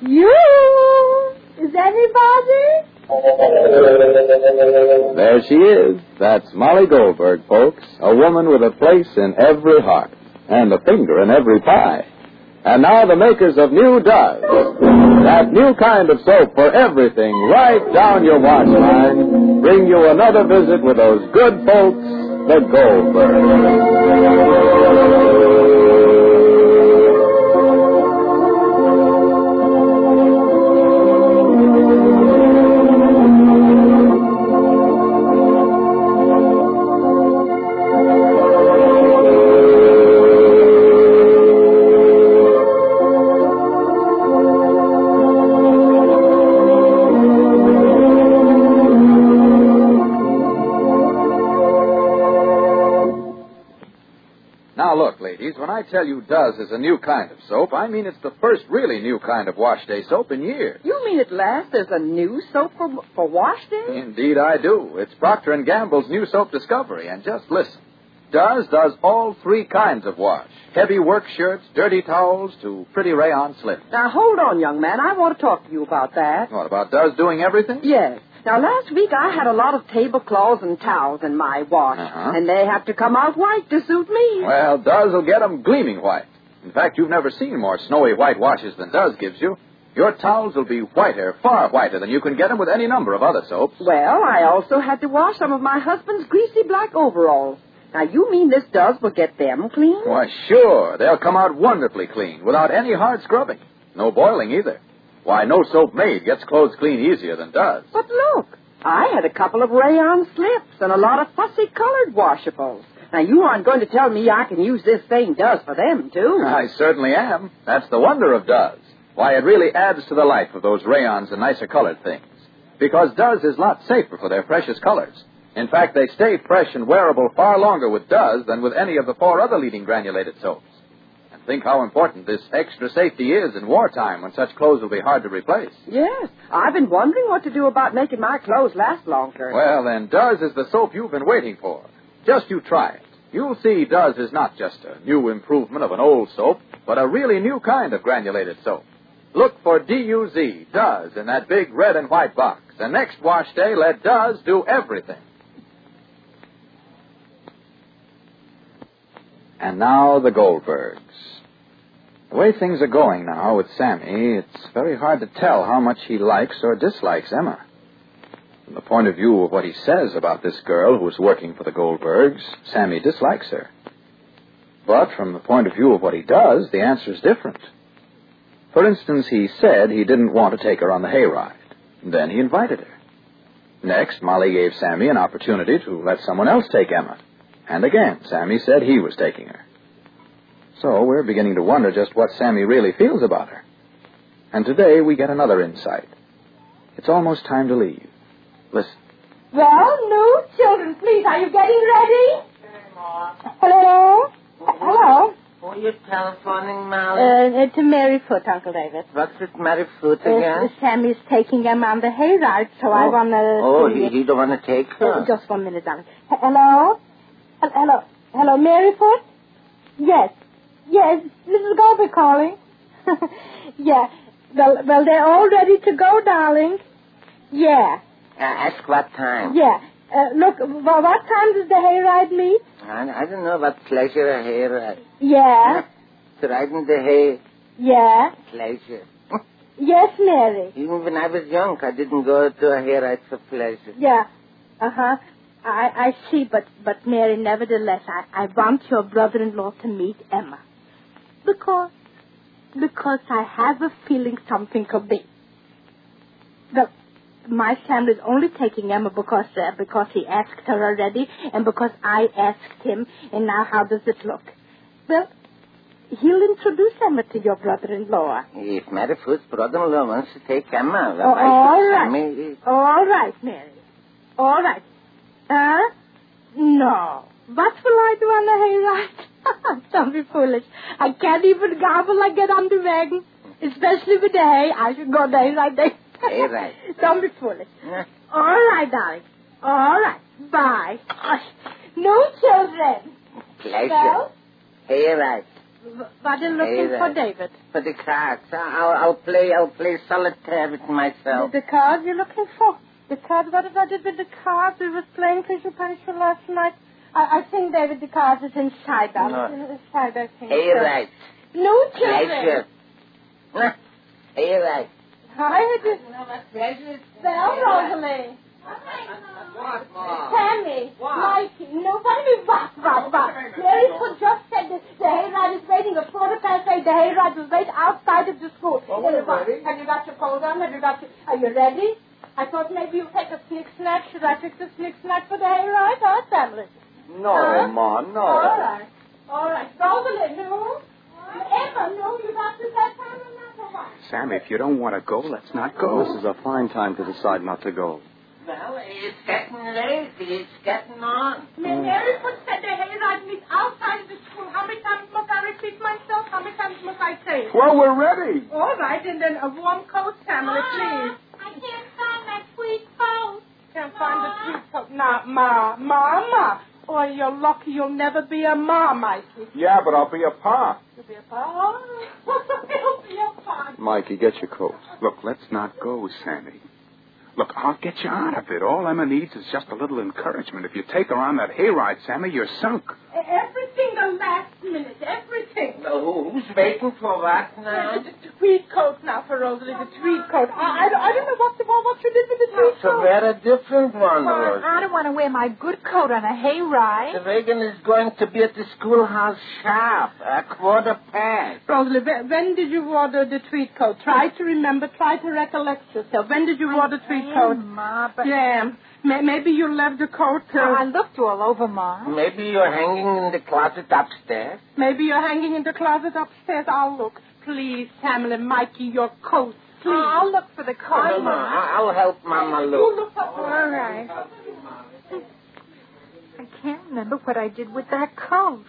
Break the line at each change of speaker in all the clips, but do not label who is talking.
You? Is anybody?
There she is. That's Molly Goldberg, folks. A woman with a place in every heart and a finger in every pie. And now the makers of New Does. That new kind of soap for everything right down your wash line. Bring you another visit with those good folks, the Goldbergs. Now, look, ladies, when I tell you Does is a new kind of soap, I mean it's the first really new kind of wash day soap in years.
You mean at last there's a new soap for wash day?
Indeed I do. It's Procter & Gamble's new soap discovery, and just listen. Does all three kinds of wash. Heavy work shirts, dirty towels, to pretty rayon slips.
Now, hold on, young man. I want to talk to you about that.
What, about Does doing everything?
Yes. Now, last week I had a lot of tablecloths and towels in my wash, and they have to come out white to suit me.
Well, Does will get them gleaming white. In fact, you've never seen more snowy white washes than Does gives you. Your towels will be whiter, far whiter than you can get them with any number of other soaps.
Well, I also had to wash some of my husband's greasy black overalls. Now, you mean this Does will get them clean?
Why, sure. They'll come out wonderfully clean, without any hard scrubbing. No boiling, either. Why, no soap made gets clothes clean easier than Does.
But look, I had a couple of rayon slips and a lot of fussy-colored washables. Now, you aren't going to tell me I can use this thing Does for them, too.
I certainly am. That's the wonder of Does. Why, it really adds to the life of those rayons and nicer-colored things. Because Does is lots safer for their precious colors. In fact, they stay fresh and wearable far longer with Does than with any of the four other leading granulated soaps. Think how important this extra safety is in wartime when such clothes will be hard to replace.
Yes, I've been wondering what to do about making my clothes last longer.
Well, then, Does is the soap you've been waiting for. Just you try it. You'll see Does is not just a new improvement of an old soap, but a really new kind of granulated soap. Look for D-U-Z, Does, in that big red and white box. And next wash day, let Does do everything. And now the Goldbergs. The way things are going now with Sammy, it's very hard to tell how much he likes or dislikes Emma. From the point of view of what he says about this girl who is working for the Goldbergs, Sammy dislikes her. But from the point of view of what he does, the answer is different. For instance, he said he didn't want to take her on the hayride. Then he invited her. Next, Molly gave Sammy an opportunity to let someone else take Emma. And again, Sammy said he was taking her. So we're beginning to wonder just what Sammy really feels about her. And today we get another insight. It's almost time to leave. Listen.
Well, no, children, please, are you getting ready? Hello? Hello?
Who are you telephoning, Molly?
To Mary Foot, Uncle David.
What's this Mary Foot again?
Sammy's taking him on the hayride, so I want to...
Oh, you don't want to take her?
Just 1 minute, darling. Hello? Hello, Mary Foot? Yes, Mrs. Goldberg calling. Yeah. Well, they're all ready to go, darling. Yeah.
Ask what time.
Yeah. Look, what time does the hayride meet?
I don't know what pleasure a hayride.
Yeah.
To ride in the hay.
Yeah.
Pleasure.
Yes, Mary.
Even when I was young, I didn't go to a hayride for pleasure.
Yeah. Uh-huh. I see, but Mary, nevertheless, I want your brother-in-law to meet Emma. Because I have a feeling something could be. Well, my family's only taking Emma because he asked her already, and because I asked him, and now how does it look? Well, he'll introduce Emma to your brother-in-law.
If Mary Foot's brother-in-law wants to take Emma, well,
all right.
Sammy...
All right, Mary. All right. No. What will I do on the hayride? Don't be foolish. I can't even gobble I get on the wagon. Especially with the hay. I should go there right there.
Hayride.
Don't be foolish.
Yeah.
All right, darling. All right. Bye. No children.
Pleasure.
Well?
Hayride.
What are you looking for, David?
For the cards. I'll play solitaire with myself.
The cards you're looking for? The cards? What did I do with the cards? We were playing Fisher Puncher last night. I think, David, the cards is inside. Inside, I think.
Hey, right.
No, children.
Pleasure. Hey, right.
Hi, pleasure. Well, Rosalie.
What, Mom?
Tammy, Mikey, nobody what. Mary could just said the hayride is waiting at 8:15. The hayride was right outside of the school.
Oh, we're ready.
Have you got your coat on? Are you ready? I thought maybe you'd take a sneak snack. Should I take the sneak snack for the hayride? Huh, family?
No, Ma, no.
All right. Rosalie, no. Emma, no, you got to that time or not?
Sammy, if you don't want to go, let's not go.
This is a fine time to decide not to go.
Well, it's getting late. It's getting on.
Mary could said the hayride meets outside of the school. How many times must I repeat myself? How many times must I say it?
Well, we're ready.
All right, and then a warm coat, family, please.
I can't find that sweet coat.
Can't find the sweet coat. Now, Mama. Boy, you're lucky you'll never be a ma, Mikey.
Yeah, but I'll be a pa.
You'll be a pa? You'll be a pa.
Mikey, get your coat.
Look, let's not go, Sammy. Look, I'll get you out of it. All Emma needs is just a little encouragement. If you take her on that hayride, Sammy, you're sunk.
Everything the last minute, everything.
Well, who's waiting for what now?
The tweed coat now for Rosalie, the tweed coat. I don't know what you did with the tweed
It's a
coat.
very different one, Rosie.
I don't want to wear my good coat on a hayride.
The wagon is going to be at the schoolhouse sharp, 8:15.
Rosalie, when did you order the tweed coat? Try to remember, try to recollect yourself. When did you order tweed coat?
Ma, but...
Yeah, maybe you left the coat.
I looked all over, Ma.
Maybe you're hanging in the closet upstairs.
Maybe you're hanging in the closet upstairs. I'll look. Please, Pamela, Mikey, your coat, please.
I'll look for the coat,
No,
Ma.
I'll help Mama
You
look.
look up.
All right. I can't remember what I did with that coat.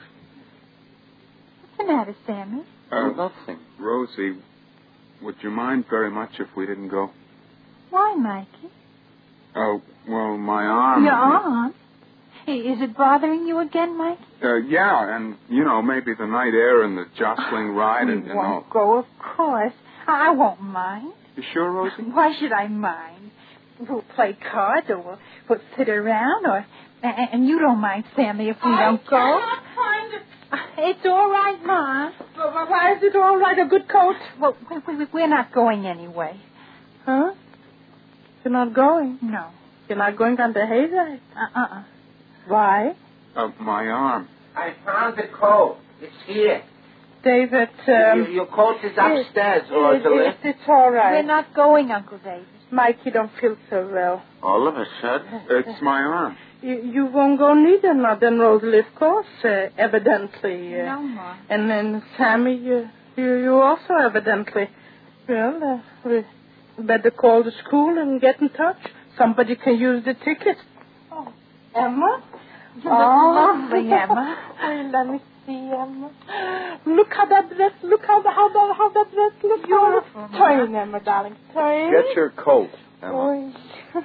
What's the matter, Sammy?
Nothing.
Rosie, would you mind very much if we didn't go?
Why, Mikey?
Oh, well, my arm...
Your arm? Is it bothering you again, Mikey?
Yeah, and, maybe the night air and the jostling ride and
You
all.
won't go, of course. I won't mind.
You sure, Rosie?
Why should I mind? We'll play cards or we'll sit around and you don't mind, Sammy, if we don't go?
I cannot find it.
It's all right, Ma.
Well, why is it all right? A good coat?
Well, we're not going anyway.
Huh? You're not going?
No.
You're not going on the hayride? Why?
My arm.
I found the coat. It's here.
David,
Your coat is upstairs, Rosalie.
It's all right.
We're not going, Uncle David.
Mike, you don't feel so well.
All of a sudden.
It's my arm.
You won't go neither, not then, Rosalie, of course, evidently.
No, Ma.
And then, Sammy, you also evidently. Well, we better call the school and get in touch. Somebody can use the ticket. Oh, Emma?
You look lovely, Emma.
Oh, let me see, Emma. Look how that dress, look how that dress looks.
Beautiful,
Turn, Emma, darling, turn.
Get your coat, Emma.
Oh.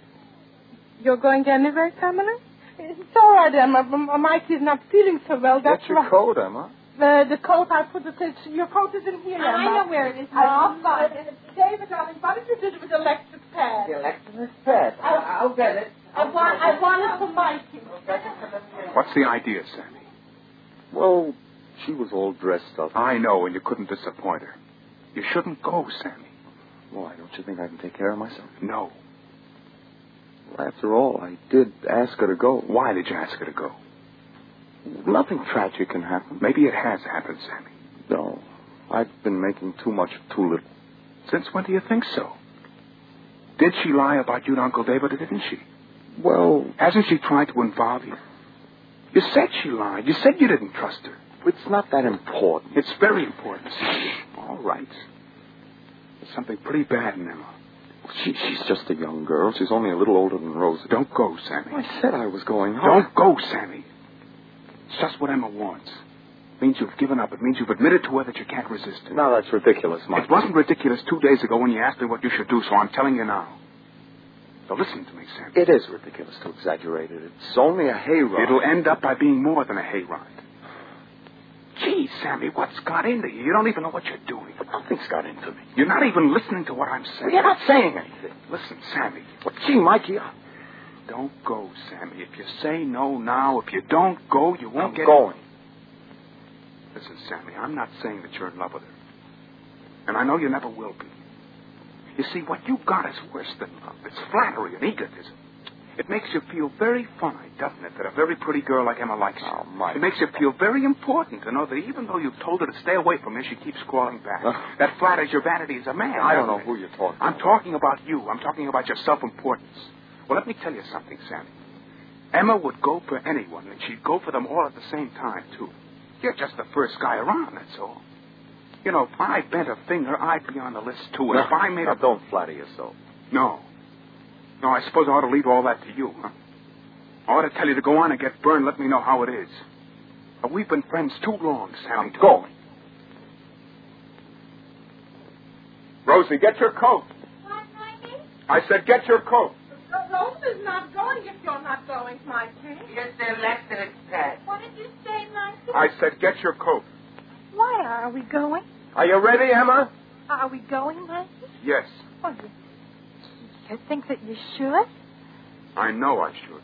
You're going anywhere, Pamela? It's all right, Emma. Mikey's not feeling so well. That's
Get your coat, Emma.
The coat, I put it in. Your coat is in here, Emma.
I know where it is,
I'll
Mom.
find it. David, darling, what did you do with the electric pad?
The electric pad. I'll get it.
I want it for Mikey.
What's the idea, Sammy?
Well, she was all dressed up.
I know, and you couldn't disappoint her. You shouldn't go, Sammy.
Why, don't you think I can take care of myself?
No.
Well, after all, I did ask her to go.
Why did you ask her to go?
Nothing tragic can happen.
Maybe it has happened, Sammy.
No, I've been making too much of too little.
Since when do you think so? Did she lie about you to Uncle David, or didn't she?
Well,
Hasn't she tried to involve you? You said she lied. You said you didn't trust her.
it's not that important.
It's very important, Sammy. All right. There's something pretty bad in Emma.
She's just a young girl. She's only a little older than Rosa.
Don't go, Sammy.
I said I was going home.
Don't go, Sammy. It's just what Emma wants. It means you've given up. It means you've admitted to her that you can't resist it.
Now, that's ridiculous, Mike.
It wasn't ridiculous 2 days ago when you asked me what you should do, so I'm telling you now. So listen to me, Sammy.
It is ridiculous to exaggerate it. It's only a hayride.
It'll end up by being more than a hayride. Gee, Sammy, what's got into you? You don't even know what you're doing.
Nothing's got into me.
You're not even listening to what I'm saying.
You're not saying anything.
Listen, Sammy.
Well, gee, Mikey,
Don't go, Sammy. If you say no now, if you don't go, you won't
I'm going.
Listen, Sammy, I'm not saying that you're in love with her. And I know you never will be. You see, what you got is worse than love. It's flattery and egotism. It makes you feel very fine, doesn't it, that a very pretty girl like Emma likes you?
Oh, Mike.
It makes you feel very important to know that even though you've told her to stay away from you, she keeps crawling back. That flatters your vanity as a man.
I don't know
doesn't it?
who you're talking
I'm
about.
talking about you. I'm talking about your self-importance. Well, let me tell you something, Sammy. Emma would go for anyone, and she'd go for them all at the same time, too. You're just the first guy around, that's all. You know, if I bent a finger, I'd be on the list, too. And if I made
Now,
a...
don't flatter yourself.
No, I suppose I ought to leave all that to you, huh? I ought to tell you to go on and get burned. Let me know how it is. But we've been friends too long, Sammy.
I'm going. Rosie, get your coat.
What, Mikey?
I said get your coat.
Rosa's not going if you're not going, Mikey.
Yes, they elected it, Pat.
What did you say, Mikey?
I said get your coat.
Why are we going?
Are you ready, Emma?
Are we going, Mikey?
Yes,
Oh, you think that you should?
I know I should.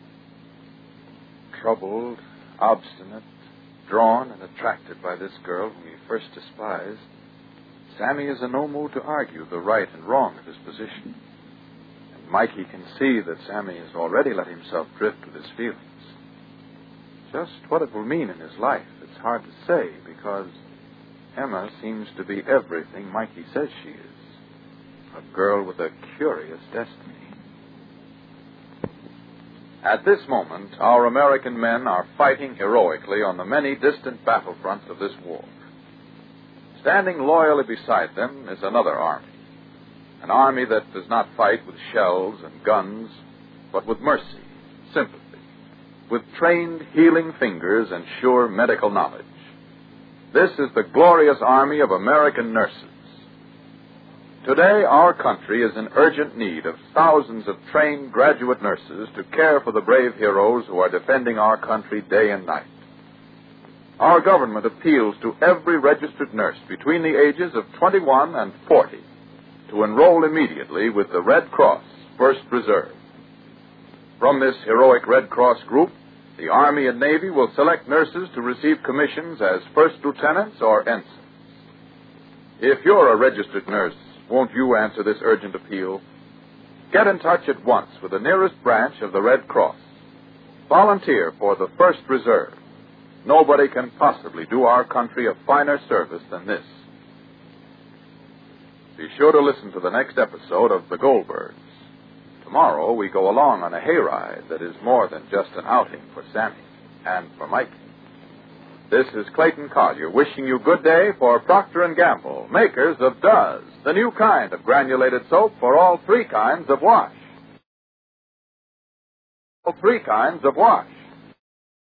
Troubled, obstinate, drawn and attracted by this girl whom he first despised, Sammy is in no mood to argue the right and wrong of his position. And Mikey can see that Sammy has already let himself drift with his feelings. Just what it will mean in his life, it's hard to say, because Emma seems to be everything Mikey says she is. A girl with a curious destiny. At this moment, our American men are fighting heroically on the many distant battlefronts of this war. Standing loyally beside them is another army. An army that does not fight with shells and guns, but with mercy, sympathy, with trained healing fingers and sure medical knowledge. This is the glorious army of American nurses. Today, our country is in urgent need of thousands of trained graduate nurses to care for the brave heroes who are defending our country day and night. Our government appeals to every registered nurse between the ages of 21 and 40 to enroll immediately with the Red Cross First Reserve. From this heroic Red Cross group, the Army and Navy will select nurses to receive commissions as first lieutenants or ensigns. If you're a registered nurse, won't you answer this urgent appeal? Get in touch at once with the nearest branch of the Red Cross. Volunteer for the First Reserve. Nobody can possibly do our country a finer service than this. Be sure to listen to the next episode of The Goldbergs. Tomorrow we go along on a hayride that is more than just an outing for Sammy and for Mikey. This is Clayton Collier wishing you good day for Procter & Gamble, makers of Duz, the new kind of granulated soap for all three kinds of wash. All three kinds of wash.